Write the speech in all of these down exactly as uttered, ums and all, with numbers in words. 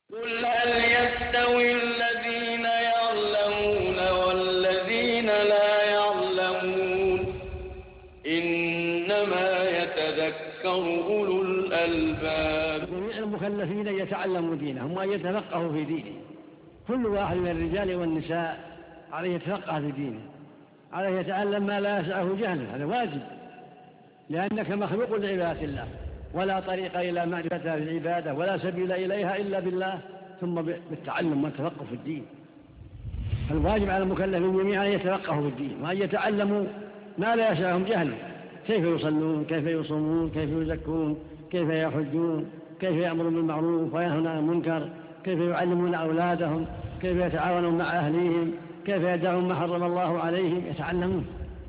قل هل يستوي الذين يعلمون والذين لا يعلمون إنما يتذكر أولو الألباب. جميع المكلفين يتعلموا دينهم وأن يتفقهوا في دينهم. كل واحد من الرجال والنساء عليه يتفقه في دينه، عليه يتعلم ما لا يسعه جهله، هذا واجب، لأنك مخلوق لعبادة الله، ولا طريق إلى معرفتها في العبادة ولا سبيل إليها إلا بالله، ثم بالتعلم والتفقه في الدين. الواجب على المكلفين جميعا أن يتفقهوا في الدين وأن يتعلموا ما لا يسعهم جهله، كيف يصلون، كيف يصومون، كيف يزكون، كيف يحجون، كيف يأمرون بالمعروف وينهون عن المنكر، كيف يعلمون أولادهم، كيف يتعاونون مع أهليهم، كيف يدعون ما حرم الله عليهم، يتعلمون.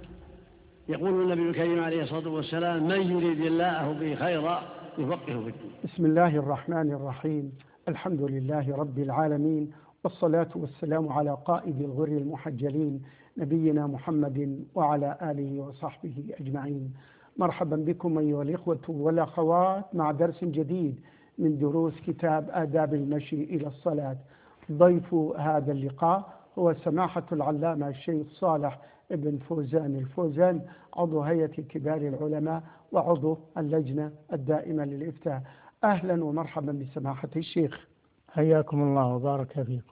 يقول النبي الكريم عليه الصلاة والسلام: من يريد الله به خيرا يفقهه في الدين. بسم الله الرحمن الرحيم. الحمد لله رب العالمين، والصلاة والسلام على قائد الغر المحجلين نبينا محمد وعلى آله وصحبه أجمعين. مرحبا بكم أيها الإخوة والأخوات مع درس جديد من دروس كتاب آداب المشي إلى الصلاة. ضيف هذا اللقاء هو سماحة العلامة الشيخ صالح ابن فوزان الفوزان، عضو هيئة كبار العلماء وعضو اللجنة الدائمة للإفتاء. أهلا ومرحبا بسماحة الشيخ. حياكم الله وبارك فيكم.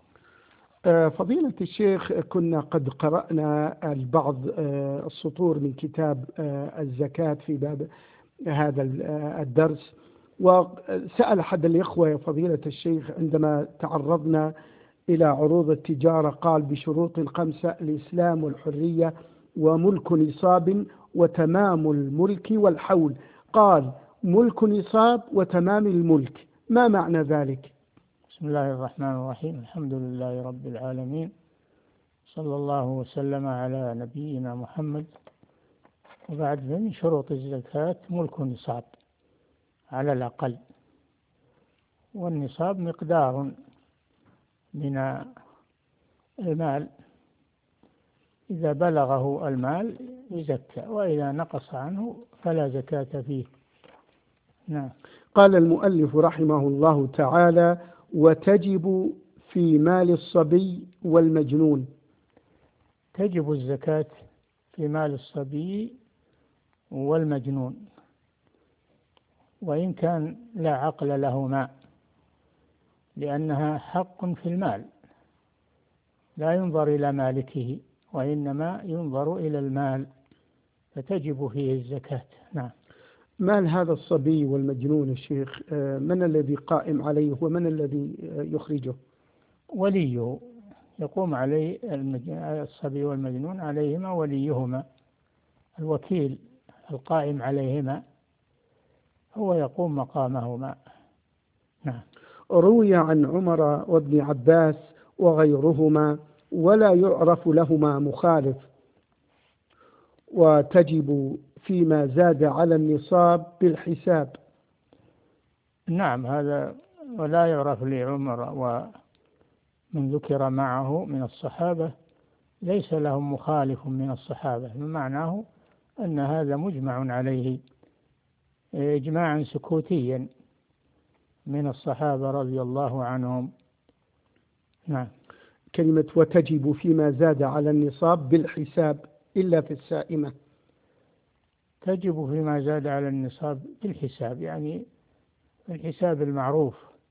فضيلة الشيخ، كنا قد قرأنا البعض السطور من كتاب الزكاة في باب هذا الدرس، وسأل أحد الإخوة يا فضيلة الشيخ عندما تعرضنا إلى عروض التجارة، قال بشروط خمسة: الإسلام والحرية وملك نصاب وتمام الملك والحول. قال ملك نصاب وتمام الملك، ما معنى ذلك؟ بسم الله الرحمن الرحيم. الحمد لله رب العالمين، صلى الله وسلم على نبينا محمد. وبعد، من شروط الزكاة ملك نصاب على الأقل، والنصاب مقدار من المال، إذا بلغه المال يزكى، وإذا نقص عنه فلا زكاة فيه. نعم. قال المؤلف رحمه الله تعالى: وتجب في مال الصبي والمجنون. تجب الزكاة في مال الصبي والمجنون، وإن كان لا عقل لهما، لأنها حق في المال، لا ينظر إلى مالكه وإنما ينظر إلى المال، فتجب فيه الزكاة. نعم. مال هذا الصبي والمجنون الشيخ، من الذي قائم عليه ومن الذي يخرجه؟ وليه يقوم عليه. الصبي والمجنون عليهما وليهما، الوكيل القائم عليهما هو يقوم مقامهما. نعم. روي عن عمر وابن عباس وغيرهما ولا يعرف لهما مخالف، وتجب فيما زاد على النصاب بالحساب. نعم، هذا ولا يعرف لعمر ومن ذكر معه من الصحابة ليس لهم مخالف من الصحابة، بمعناه أن هذا مجمع عليه إجماعا سكوتيا من الصحابة رضي الله عنهم. نعم. كلمة وتجب فيما زاد على النصاب بالحساب إلا في السائمة. تجب فيما زاد على النصاب بالحساب، يعني الحساب المعروف،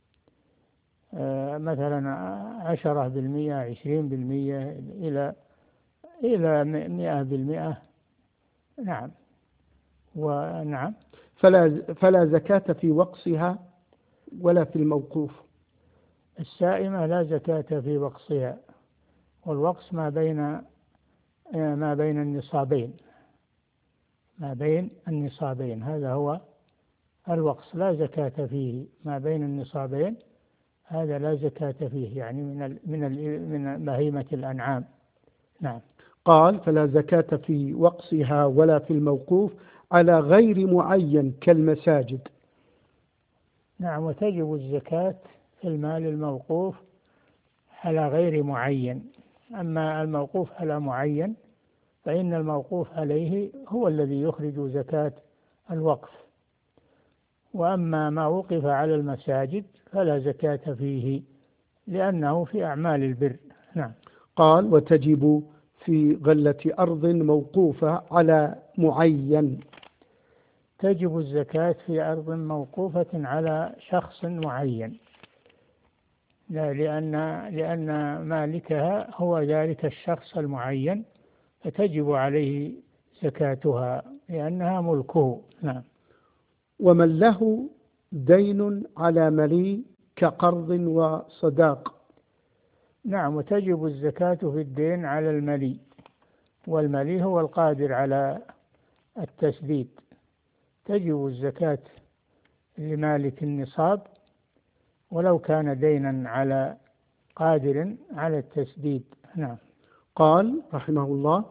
آه مثلا عشرة بالمئة، عشرين بالمئة، إلى إلى مئة بالمئة. نعم. ونعم. فلا فلا زكاة في وقصها ولا في الموقوف. السائمة لا زكاة في وقصها، والوقص ما بين ما بين النصابين، ما بين النصابين هذا هو الوقص، لا زكاة فيه. ما بين النصابين هذا لا زكاة فيه، يعني من ال من ال من بهيمة الأنعام. نعم. قال فلا زكاة في وقصها ولا في الموقوف على غير معين كالمساجد. نعم. وتجب الزكاة في المال الموقوف على غير معين. أما الموقوف على معين فإن الموقوف عليه هو الذي يخرج زكاة الوقف، وأما ما وقف على المساجد فلا زكاة فيه لأنه في أعمال البر. نعم. قال وتجب في غلة أرض موقوفة على معين. تجب الزكاة في أرض موقوفة على شخص معين، لا لأن لأن مالكها هو ذلك الشخص المعين، فتجب عليه زكاتها لأنها ملكه. نعم. ومن له دين على ملي كقرض وصداق. نعم. وتجب الزكاة في الدين على الملي، والملي هو القادر على التسديد. تجب الزكاة لمالك النصاب ولو كان دينا على قادر على التسديد. نعم. قال رحمه الله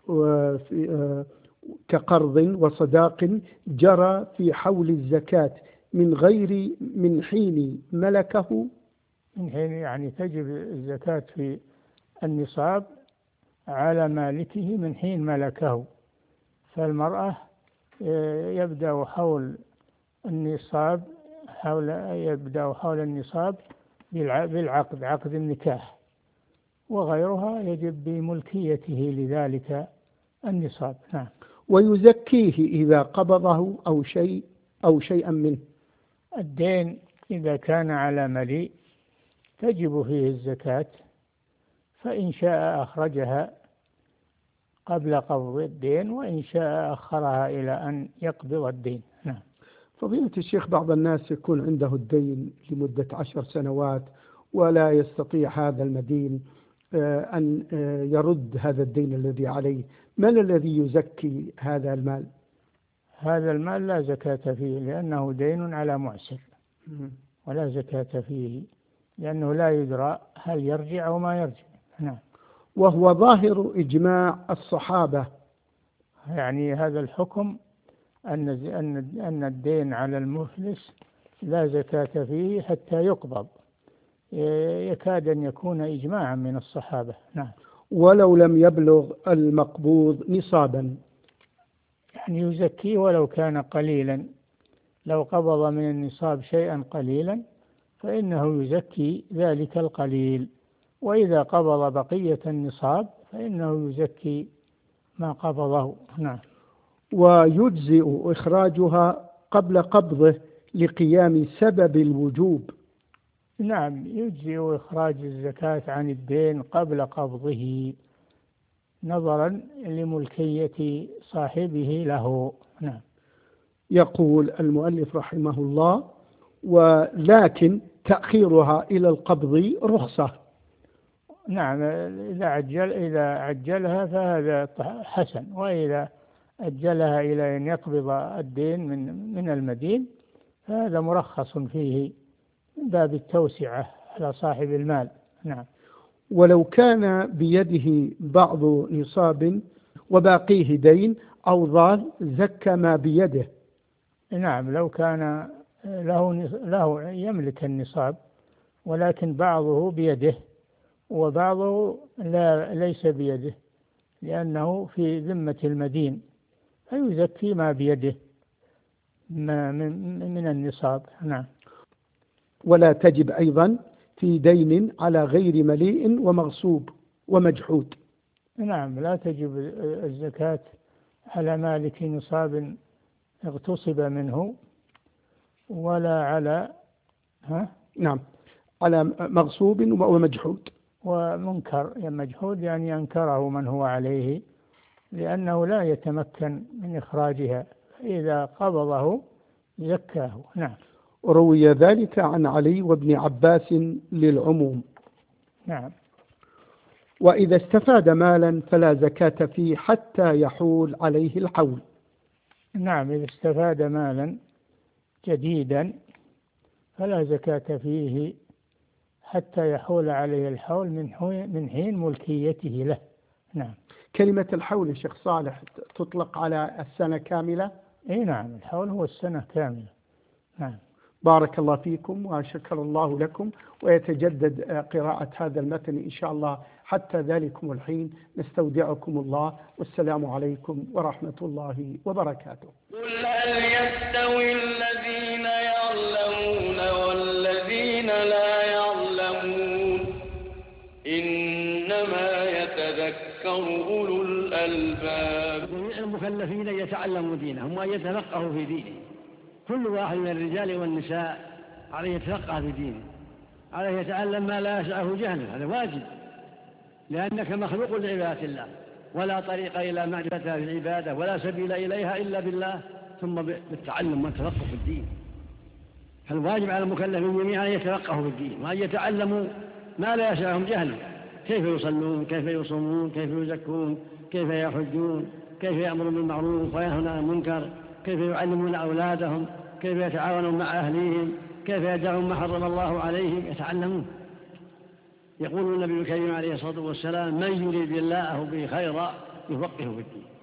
وفي كقرض وصداق جرى في حول الزكاة من غير من حين ملكه. من حين يعني تجب الزكاة في النصاب على مالكه من حين ملكه. فالمرأة يبدأ حول النصاب حول يبدأ حول النصاب بالعقد، عقد النكاح، وغيرها يجب بملكيته لذلك النصاب. نعم. ويزكيه إذا قبضه أو شيء أو شيئا منه. الدين إذا كان على مليء تجب فيه الزكاة، فإن شاء أخرجها قبل قبض الدين، وإن شاء أخرها إلى أن يقبض الدين. نعم. فضيلة الشيخ، بعض الناس يكون عنده الدين لمدة عشر سنوات ولا يستطيع هذا المدين أن يرد هذا الدين الذي عليه، من الذي يزكي هذا المال؟ هذا المال لا زكاة فيه لأنه دين على معسر، ولا زكاة فيه لأنه لا يدرى هل يرجع أو ما يرجع. نعم. وهو ظاهر إجماع الصحابة. يعني هذا الحكم أن أن الدين على المفلس لا زكاة فيه حتى يقبض، يكاد أن يكون إجماعا من الصحابة. نعم. ولو لم يبلغ المقبوض نصابا، يعني يزكيه ولو كان قليلا، لو قبض من النصاب شيئا قليلا فإنه يزكي ذلك القليل، وإذا قبض بقية النصاب فإنه يزكي ما قبضه. نعم. ويجزئ إخراجها قبل قبضه لقيام سبب الوجوب. نعم. يجزئ إخراج الزكاة عن الدين قبل قبضه نظرا لملكية صاحبه له. نعم. يقول المؤلف رحمه الله: ولكن تأخيرها إلى القبض رخصة. نعم. إذا عجل إذا عجلها فهذا حسن، وإذا أجلها إلى أن يقبض الدين من من المدين فهذا مرخص فيه من باب التوسعة على صاحب المال. نعم. ولو كان بيده بعض نصاب وباقيه دين أو ضال زكى ما بيده. نعم. لو كان له له يملك النصاب ولكن بعضه بيده وبعضه لا ليس بيده لأنه في ذمة المدين، فيزكي ما بيده ما من, من النصاب. نعم. ولا تجب أيضا في دين على غير مليء ومغصوب ومجحود. نعم. لا تجب الزكاة على مالك نصاب اغتصب منه ولا على ها؟ نعم، على مغصوب ومجحود. ومنكر، مجحود يعني أنكره من هو عليه لأنه لا يتمكن من إخراجها، فإذا قبضه زكاه. نعم. روي ذلك عن علي وابن عباس للعموم. نعم. وإذا استفاد مالا فلا زكاة فيه حتى يحول عليه الحول. نعم. إذا استفاد مالا جديدا فلا زكاة فيه حتى يحول عليه الحول من حين ملكيته له. نعم. كلمة الحول يا شيخ صالح تطلق على السنة كاملة؟ اي نعم. الحول هو السنة كاملة. نعم. بارك الله فيكم وشكر الله لكم، ويتجدد قراءة هذا المتن إن شاء الله حتى ذلكم الحين. نستودعكم الله، والسلام عليكم ورحمة الله وبركاته. قل هل يستوي الذين يتذكر أولو الألباب. جميع المكلفين أن يتعلموا دينهم وأن يتفقهوا في دينه. كل واحد من الرجال والنساء عليه يتفقه في دينه، عليه يتعلم ما لا يسعه جهله، هذا واجب، لأنك مخلوق لعبادة الله، ولا طريق إلى معرفتها في العبادة ولا سبيل إليها إلا بالله، ثم بالتعلم والتفقه في الدين. فالواجب على المكلفين جميعا أن يتفقهوا في الدين وأن يتعلموا ما لا يسعهم جهله، كيف يصلون، كيف يصومون، كيف يزكون، كيف يحجون، كيف يأمرون بالمعروف وينهون عن المنكر، كيف يعلمون أولادهم، كيف يتعاونون مع أهليهم، كيف يدعون ما حرم الله عليهم، يتعلمون. يقول النبي الكريم عليه الصلاة والسلام: من يريد الله به خيرا يفقهه في الدين.